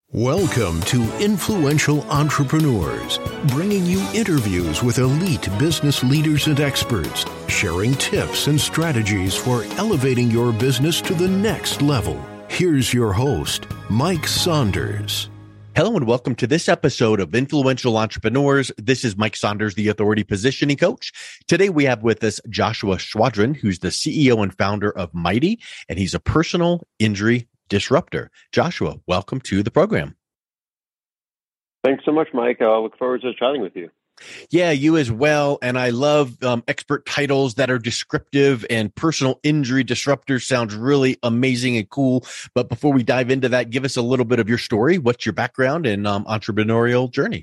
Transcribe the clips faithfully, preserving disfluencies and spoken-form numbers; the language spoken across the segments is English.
Welcome to Influential Entrepreneurs, bringing you interviews with elite business leaders and experts, sharing tips and strategies for elevating your business to the next level. Here's your host, Mike Saunders. Hello and welcome to this episode of Influential Entrepreneurs. This is Mike Saunders, the Authority Positioning Coach. Today we have with us Joshua Schwadron, who's the C E O and founder of Mighty, and he's a personal injury disruptor. Joshua, welcome to the program. Thanks so much, Mike. I look forward to chatting with you. Yeah, you as well. And I love um, expert titles that are descriptive, and personal injury disruptor sounds really amazing and cool. But before we dive into that, give us a little bit of your story. What's your background and um, entrepreneurial journey?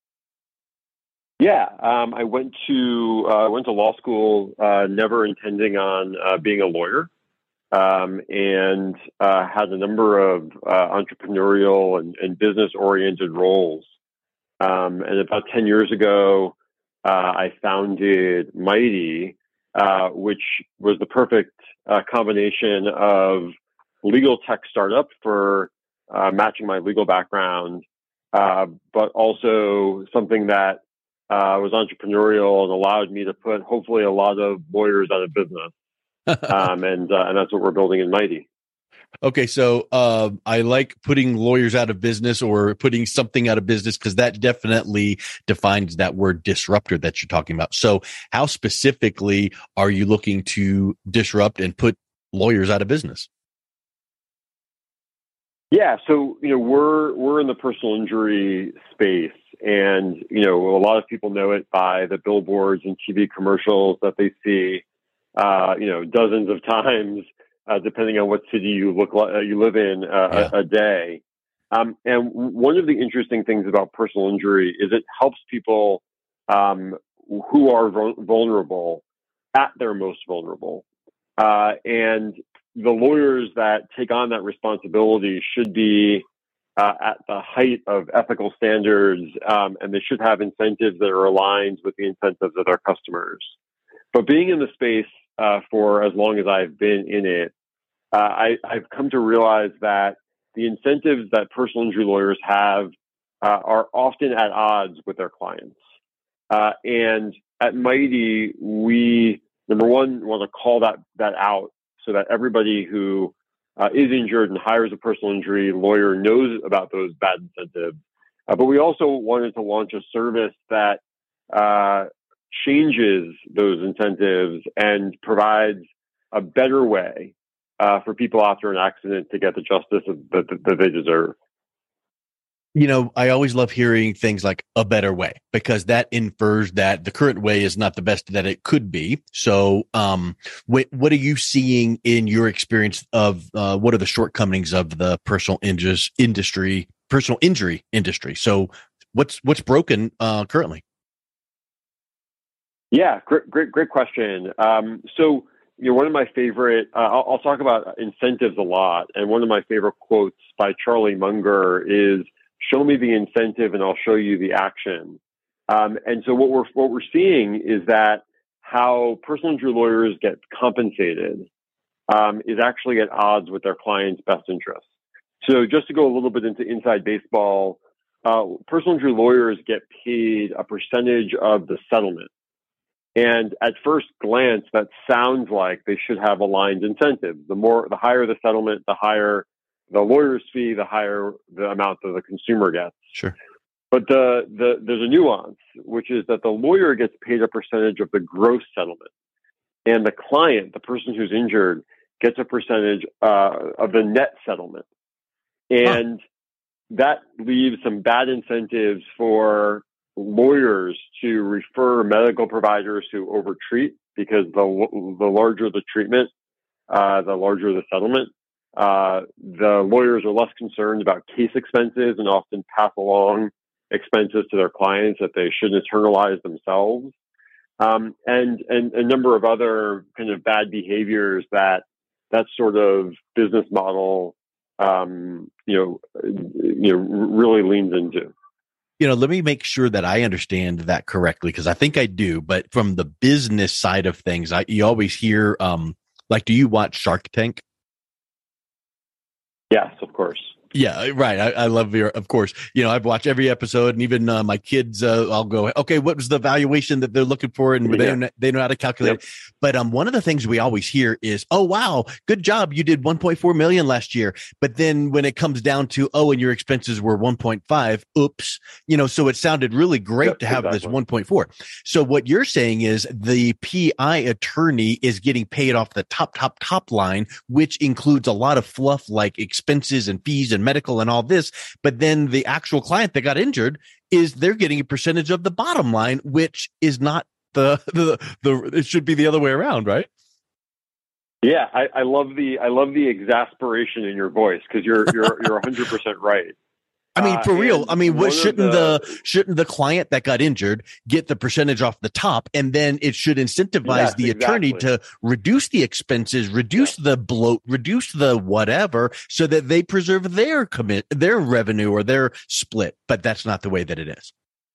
Yeah, um, I went to uh, went to law school, uh, never intending on uh, being a lawyer, um, and uh, had a number of uh, entrepreneurial and, and business-oriented roles. Um, and about ten years ago, uh, I founded Mighty, uh, which was the perfect uh, combination of legal tech startup for uh, matching my legal background, uh, but also something that uh, was entrepreneurial and allowed me to put hopefully a lot of lawyers out of business. um, and uh, and that's what we're building in Mighty. Okay, so uh, I like putting lawyers out of business or putting something out of business because that definitely defines that word disruptor that you're talking about. So how specifically are you looking to disrupt and put lawyers out of business? Yeah, so you know we're we're in the personal injury space, and you know a lot of people know it by the billboards and T V commercials that they see, uh, you know, dozens of times. Uh, depending on what city you look like, uh, you live in uh, yeah. a, a day. Um, and one of the interesting things about personal injury is it helps people um, who are vulnerable at their most vulnerable. Uh, and the lawyers that take on that responsibility should be uh, at the height of ethical standards, um, and they should have incentives that are aligned with the incentives of their customers. But being in the space uh, for as long as I've been in it, Uh, I, I've come to realize that the incentives that personal injury lawyers have uh, are often at odds with their clients. Uh, and at Mighty, we, number one, want to call that, that out so that everybody who uh, is injured and hires a personal injury lawyer knows about those bad incentives. Uh, but we also wanted to launch a service that uh, changes those incentives and provides a better way Uh, for people after an accident to get the justice that, that they deserve. You know, I always love hearing things like a better way, because that infers that the current way is not the best that it could be. So um, what, what are you seeing in your experience of uh, what are the shortcomings of the personal injuries industry, personal injury industry? So what's what's broken uh, currently? Yeah, great, great, great question. Um, so You know, one of my favorite, uh, I'll, I'll talk about incentives a lot. And one of my favorite quotes by Charlie Munger is, "Show me the incentive and I'll show you the action." Um, and so what we're, what we're seeing is that how personal injury lawyers get compensated um, is actually at odds with their client's best interests. So just to go a little bit into inside baseball, uh, personal injury lawyers get paid a percentage of the settlement. And at first glance, that sounds like they should have aligned incentives. The more, the higher the settlement, the higher the lawyer's fee, the higher the amount that the consumer gets. Sure. But the, the there's a nuance, which is that the lawyer gets paid a percentage of the gross settlement, and the client, the person who's injured, gets a percentage uh, of the net settlement. And huh. that leaves some bad incentives for lawyers to refer medical providers who overtreat, because the the larger the treatment, uh, the larger the settlement. Uh, the lawyers are less concerned about case expenses and often pass along expenses to their clients that they should internalize themselves, um, and and a number of other kind of bad behaviors that that sort of business model, um, you know, you know, really leans into. You know, let me make sure that I understand that correctly, because I think I do. But from the business side of things, I, you always hear, um, like, do you watch Shark Tank? Yes, of course. Yeah, right. I, I love your, of course, you know, I've watched every episode, and even uh, my kids, uh, I'll go, okay, what was the valuation that they're looking for? And they, Yeah. know, they know how to calculate Yep. it. But um, one of the things we always hear is, oh, wow, good job. You did one point four million last year. But then when it comes down to, oh, and your expenses were one point five, oops, you know, so it sounded really great Yep, to have exactly. this one point four. So what you're saying is the P I attorney is getting paid off the top, top, top line, which includes a lot of fluff like expenses and fees and medical and all this. But then the actual client that got injured is they're getting a percentage of the bottom line, which is not the, the, the, it should be the other way around, right? Yeah. I, I love the, I love the exasperation in your voice, because you're, you're, you're a hundred percent right. I mean, for Uh, real. and I mean, what one of shouldn't the, the- shouldn't the client that got injured get the percentage off the top? And then it should incentivize Yes, the attorney exactly. to reduce the expenses, reduce the bloat, reduce the whatever, so that they preserve their commit, their revenue or their split. But that's not the way that it is.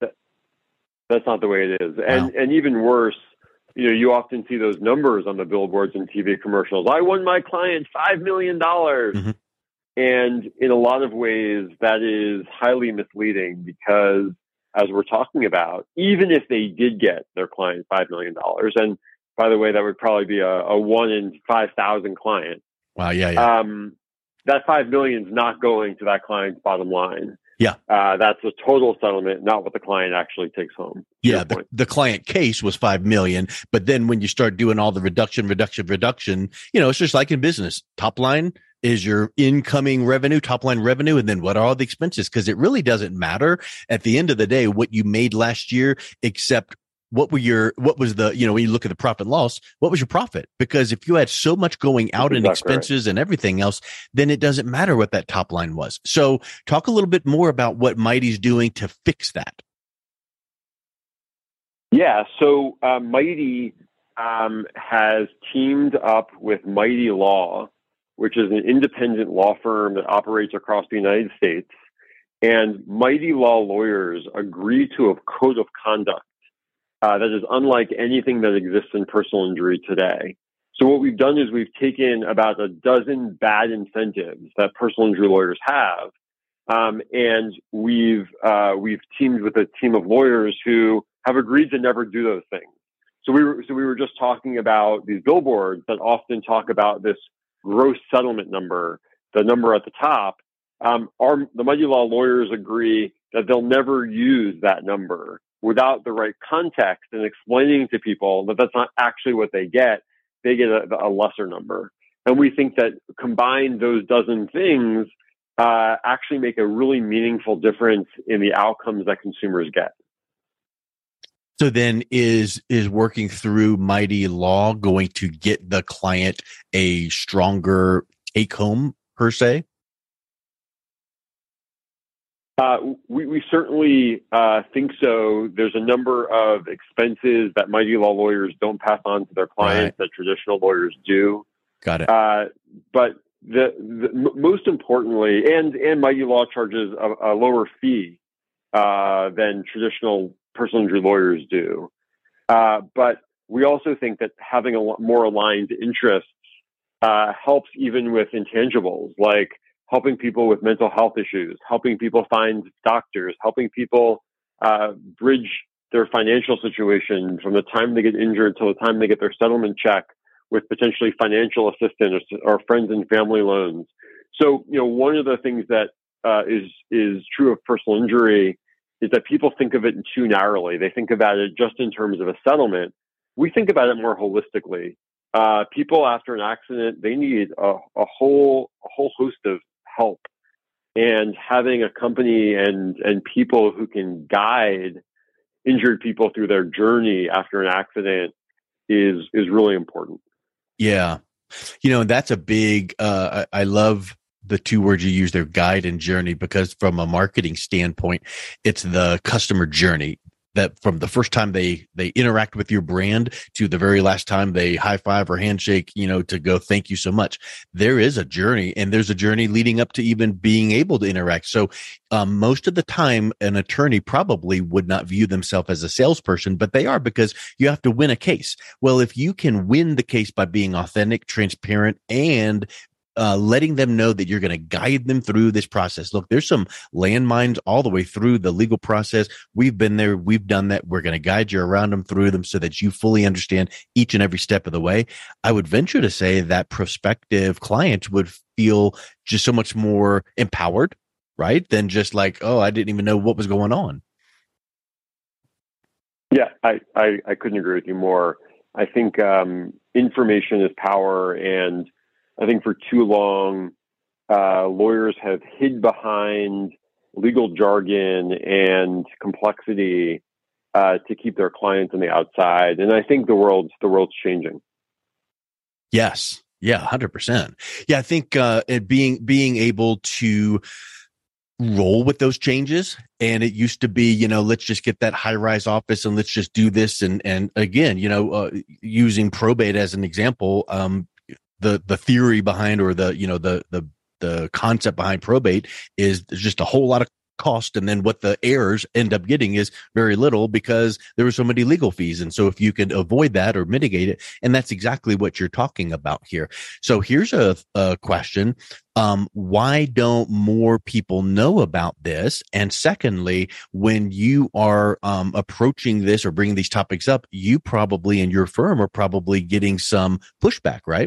That's not the way it is. And, Wow. and even worse, you know, you often see those numbers on the billboards and T V commercials. I won my client five million dollars. Mhm. And in a lot of ways, that is highly misleading, because as we're talking about, even if they did get their client five million dollars, and by the way, that would probably be a, a one in five thousand client, Wow. Yeah. Yeah. um, that five million dollars is not going to that client's bottom line. Yeah. Uh, that's a total settlement, not what the client actually takes home. to Yeah, your the, point. the client case was five million, but then when you start doing all the reduction, reduction, reduction, you know, it's just like in business. Top line is your incoming revenue, top line revenue, and then what are all the expenses? Because it really doesn't matter at the end of the day what you made last year, except what were your, what was the, you know, when you look at the profit and loss, what was your profit? Because if you had so much going out in Exactly right. expenses and everything else, then it doesn't matter what that top line was. So talk a little bit more about what Mighty's doing to fix that. Yeah, so uh, Mighty um, has teamed up with Mighty Law, which is an independent law firm that operates across the United States. And Mighty Law lawyers agree to a code of conduct uh, that is unlike anything that exists in personal injury today. So what we've done is we've taken about a dozen bad incentives that personal injury lawyers have, um, and we've uh, we've teamed with a team of lawyers who have agreed to never do those things. So we were so we were just talking about these billboards that often talk about this gross settlement number, the number at the top. Um, our the Mighty Law lawyers agree that they'll never use that number without the right context and explaining to people that that's not actually what they get. They get a, a lesser number. And we think that combined those dozen things uh, actually make a really meaningful difference in the outcomes that consumers get. So then is is working through Mighty Law going to get the client a stronger take home per se? Uh, we, we certainly uh, think so. There's a number of expenses that Mighty Law lawyers don't pass on to their clients Right. that traditional lawyers do. Got it. Uh, but the, the m- most importantly, and and Mighty Law charges a, a lower fee uh, than traditional personal injury lawyers do. Uh, but we also think that having a lot more aligned interests uh, helps even with intangibles like helping people with mental health issues, helping people find doctors, helping people uh, bridge their financial situation from the time they get injured till the time they get their settlement check with potentially financial assistance or, or friends and family loans. So, you know, one of the things that uh, is is true of personal injury is that people think of it too narrowly. They think about it just in terms of a settlement. We think about it more holistically. Uh, people after an accident, they need a, a whole a whole host of help, and having a company and and people who can guide injured people through their journey after an accident is is really important. Yeah. You know, that's a big, uh, I, I love the two words you use there, guide and journey, because from a marketing standpoint, it's the customer journey that from the first time they, they interact with your brand to the very last time they high five or handshake, you know, to go, thank you so much. There is a journey, and there's a journey leading up to even being able to interact. So, um, most of the time an attorney probably would not view themselves as a salesperson, but they are, because you have to win a case. Well, if you can win the case by being authentic, transparent, and uh, letting them know that you're going to guide them through this process. Look, there's some landmines all the way through the legal process. We've been there. We've done that. We're going to guide you around them, through them, so that you fully understand each and every step of the way. I would venture to say that prospective clients would feel just so much more empowered, right? Than just like, oh, I didn't even know what was going on. Yeah, I, I, I couldn't agree with you more. I think um, information is power, and I think for too long, uh, lawyers have hid behind legal jargon and complexity uh, to keep their clients on the outside. And I think the world's the world's changing. Yes. Yeah, one hundred percent. Yeah, I think uh, it being being able to roll with those changes. And it used to be, you know, let's just get that high rise office and let's just do this. And, and again, you know, uh, using probate as an example, um, the, the theory behind, or the, you know, the, the, the concept behind probate is there's just a whole lot of cost. And then what the heirs end up getting is very little, because there were so many legal fees. And so if you could avoid that or mitigate it, and that's exactly what you're talking about here. So here's a, a question. Um, why don't more people know about this? And secondly, when you are um, approaching this or bringing these topics up, you probably in your firm are probably getting some pushback, right?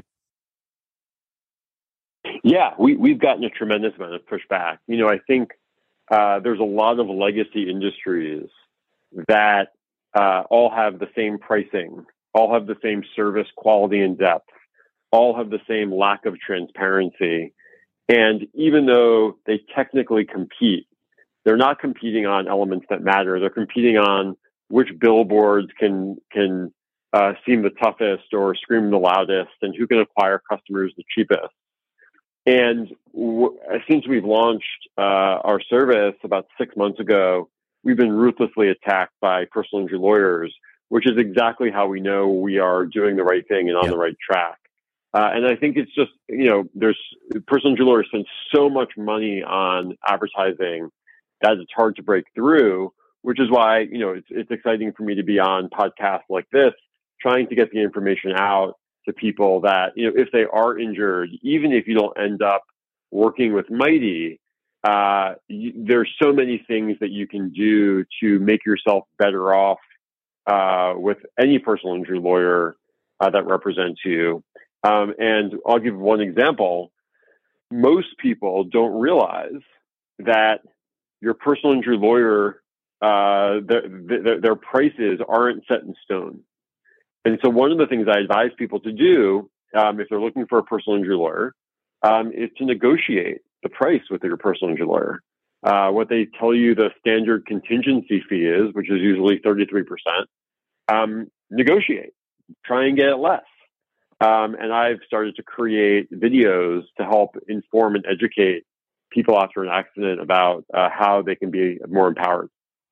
Yeah, we, we've gotten a tremendous amount of pushback. You know, I think uh, there's a lot of legacy industries that uh, all have the same pricing, all have the same service quality and depth, all have the same lack of transparency. And even though they technically compete, they're not competing on elements that matter. They're competing on which billboards can can uh, seem the toughest or scream the loudest, and who can acquire customers the cheapest. And w- since we've launched uh, our service about six months ago, we've been ruthlessly attacked by personal injury lawyers, which is exactly how we know we are doing the right thing and on Yep. the right track. Uh, and I think it's just, you know, there's personal injury lawyers spend so much money on advertising that it's hard to break through, which is why, you know, it's, it's exciting for me to be on podcasts like this, trying to get the information out to people that, you know, if they are injured, even if you don't end up working with Mighty, uh, you, there's so many things that you can do to make yourself better off uh, with any personal injury lawyer uh, that represents you. Um, and I'll give one example. Most people don't realize that your personal injury lawyer, uh, their, their, their prices aren't set in stone. And so one of the things I advise people to do, um, if they're looking for a personal injury lawyer, um, is to negotiate the price with your personal injury lawyer. Uh, what they tell you the standard contingency fee is, which is usually thirty-three percent, um, negotiate, try and get it less. Um, and I've started to create videos to help inform and educate people after an accident about uh, how they can be more empowered.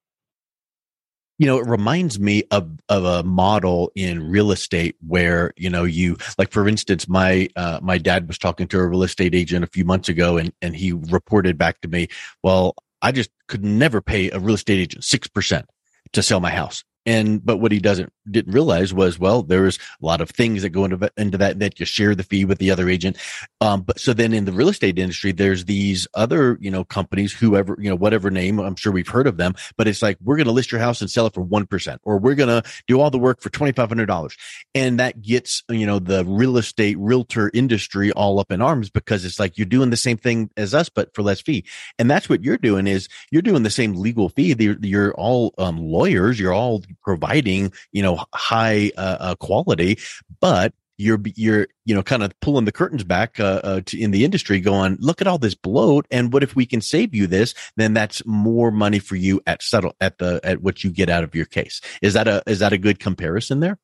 You know, it reminds me of, of a model in real estate where, you know, you, like, for instance, my, uh, my dad was talking to a real estate agent a few months ago, and, and he reported back to me, well, I just could never pay a real estate agent six percent to sell my house. And, but what he doesn't, didn't realize was, well, there's a lot of things that go into, into that, that you share the fee with the other agent. Um, but so then in the real estate industry, there's these other, you know, companies, whoever, you know, whatever name, I'm sure we've heard of them, but it's like, we're going to list your house and sell it for one percent, or we're going to do all the work for twenty-five hundred dollars. And that gets, you know, the real estate realtor industry all up in arms, because it's like, you're doing the same thing as us, but for less fee. And that's what you're doing, is you're doing the same legal fee. You're, you're all um, lawyers. You're all providing, you know, high uh, uh, quality, but you're, you're, you know, kind of pulling the curtains back uh, uh, to, in the industry, going, look at all this bloat. And what if we can save you this? Then that's more money for you at settle at the, at what you get out of your case. Is that a, is that a good comparison there?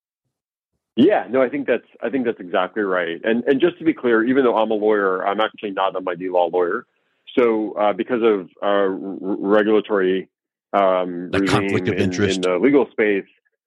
Yeah, no, I think that's, I think that's exactly right. And, and just to be clear, even though I'm a lawyer, I'm actually not a Mighty Law lawyer. So uh, because of uh, r- regulatory um, The regime conflict of in, interest. in the legal space,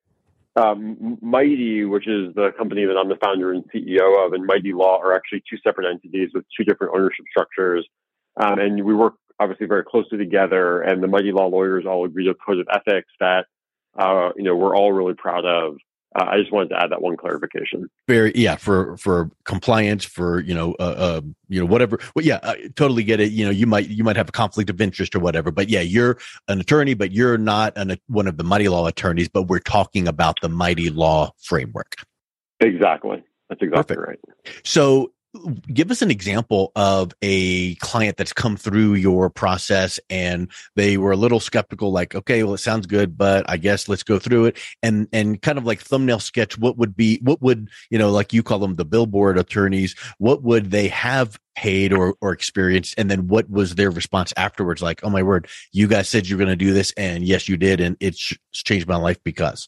um, Mighty, which is the company that I'm the founder and C E O of, and Mighty Law are actually two separate entities with two different ownership structures. Um, and we work obviously very closely together, and the Mighty Law lawyers all agree to a code of ethics that, uh, you know, we're all really proud of. Uh, I just wanted to add that one clarification. Very, yeah, for for compliance, for you know, uh, uh you know, whatever. Well, yeah, I totally get it. You know, you might you might have a conflict of interest or whatever, but yeah, you're an attorney, but you're not an one of the Mighty Law attorneys. But we're talking about the Mighty Law framework. Exactly, that's exactly Perfect. right. So, give us an example of a client that's come through your process and they were a little skeptical, like, okay, well, it sounds good, but I guess let's go through it. And, and kind of like thumbnail sketch, what would be, what would, you know, like you call them the billboard attorneys, what would they have paid or, or experienced? And then what was their response afterwards? Like, oh my word, you guys said you're going to do this. And yes, you did. And it's changed my life because.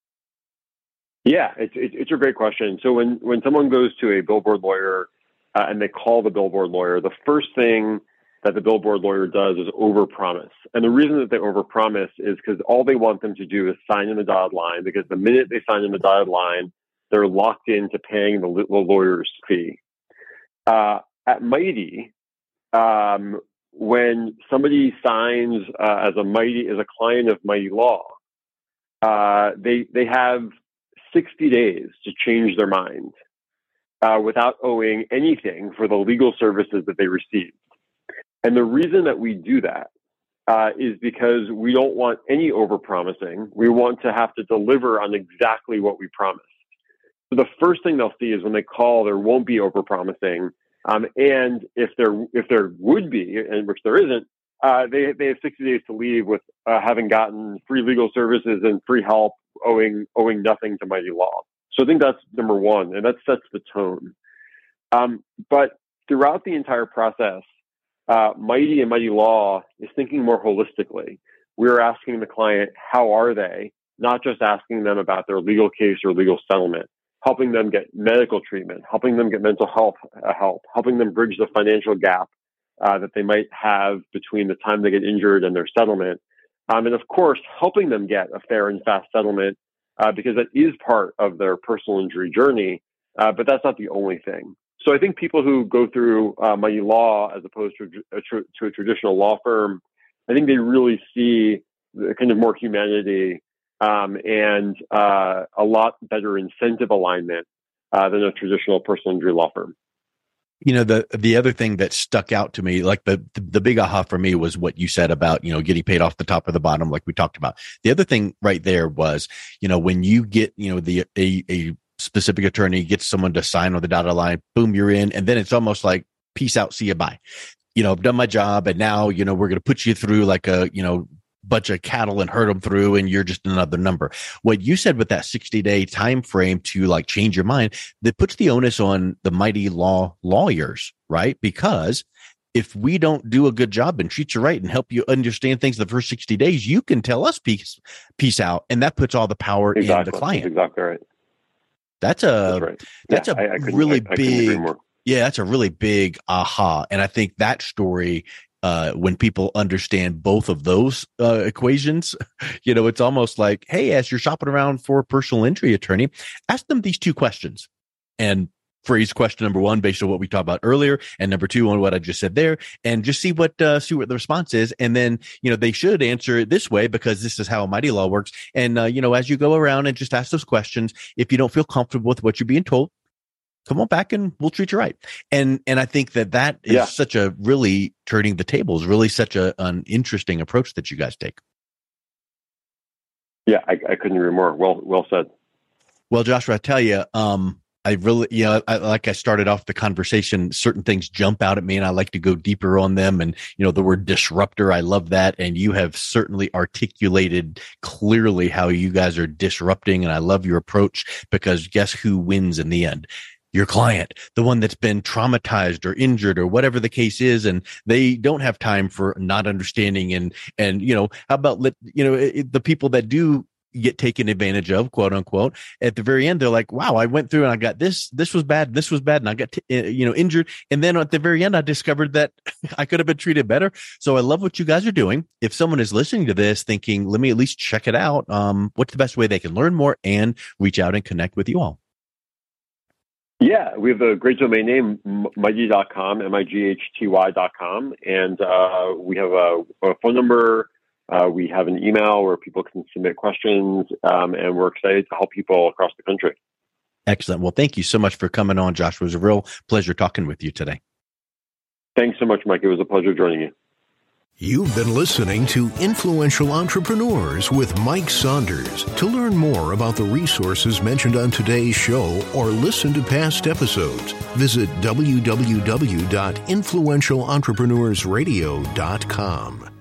Yeah, it's it's a great question. So when, when someone goes to a billboard lawyer uh, and they call the billboard lawyer, the first thing that the billboard lawyer does is overpromise. And the reason that they overpromise is because all they want them to do is sign in the dotted line, because the minute they sign in the dotted line, they're locked into paying the, the lawyer's fee. Uh, at Mighty, um, when somebody signs uh, as a Mighty as a client of Mighty Law, uh, they they have sixty days to change their mind uh, without owing anything for the legal services that they received. And the reason that we do that uh, is because we don't want any overpromising. We want to have to deliver on exactly what we promised. So the first thing they'll see is when they call, there won't be overpromising. Um, and if there if there would be, and which there isn't, uh, they they have sixty days to leave with uh, having gotten free legal services and free help, owing owing nothing to Mighty Law. So I think that's number one, and that sets the tone. Um, but throughout the entire process, uh, Mighty and Mighty Law is thinking more holistically. We're asking the client, how are they? Not just asking them about their legal case or legal settlement, helping them get medical treatment, helping them get mental health uh, help, helping them bridge the financial gap uh, that they might have between the time they get injured and their settlement. Um, and of course, helping them get a fair and fast settlement uh, because that is part of their personal injury journey, uh, but that's not the only thing. So I think people who go through uh, Mighty Law as opposed to a, tr- to a traditional law firm, I think they really see the kind of more humanity um, and uh, a lot better incentive alignment uh, than a traditional personal injury law firm. You know, the the other thing that stuck out to me, like the, the the big aha for me was what you said about, you know, getting paid off the top or the bottom, like we talked about. The other thing right there was, you know, when you get, you know, the a, a specific attorney gets someone to sign on the dotted line, boom, you're in. And then it's almost like, peace out, see you, bye. You know, I've done my job, and now, you know, we're going to put you through like a, you know, bunch of cattle and herd them through, and you're just another number. What you said with that sixty day time frame to like change your mind, that puts the onus on the Mighty Law lawyers, right? Because if we don't do a good job and treat you right and help you understand things the first sixty days, you can tell us peace, peace out. And that puts all the power exactly. in the client. That's exactly right. That's a, that's, right. that's yeah, a I, I really I, I big, yeah, that's a really big aha. And I think that story, Uh, when people understand both of those uh, equations, you know, it's almost like, hey, as you're shopping around for a personal injury attorney, ask them these two questions and phrase question number one based on what we talked about earlier, and number two on what I just said there, and just see what uh, see what the response is. And then, you know, they should answer it this way because this is how Mighty Law works. And uh, you know, as you go around and just ask those questions, if you don't feel comfortable with what you're being told, come on back and we'll treat you right. And, and I think that that is yeah. such a really turning the tables, really such a, an interesting approach that you guys take. Yeah, I, I couldn't agree more. Well, well said. Well, Joshua, I tell you, um, I really, you know, I, like I started off the conversation, certain things jump out at me and I like to go deeper on them. And, you know, the word disruptor, I love that. And you have certainly articulated clearly how you guys are disrupting. And I love your approach, because guess who wins in the end? Your client, the one that's been traumatized or injured or whatever the case is, and they don't have time for not understanding. And, and, you know, how about, let, you know, it, the people that do get taken advantage of, quote unquote, at the very end, they're like, wow, I went through and I got this, this was bad, this was bad. And I got, t- you know, injured. And then at the very end, I discovered that I could have been treated better. So I love what you guys are doing. If someone is listening to this thinking, let me at least check it out, um, what's the best way they can learn more and reach out and connect with you all? Yeah, we have a great domain name, mighty dot com, M I G H T Y dot com. And uh, we have a, a phone number Uh, we have an email where people can submit questions, um, and we're excited to help people across the country. Excellent. Well, thank you so much for coming on, Josh. It was a real pleasure talking with you today. Thanks so much, Mike. It was a pleasure joining you. You've been listening to Influential Entrepreneurs with Mike Saunders. To learn more about the resources mentioned on today's show or listen to past episodes, visit w w w dot influential entrepreneurs radio dot com.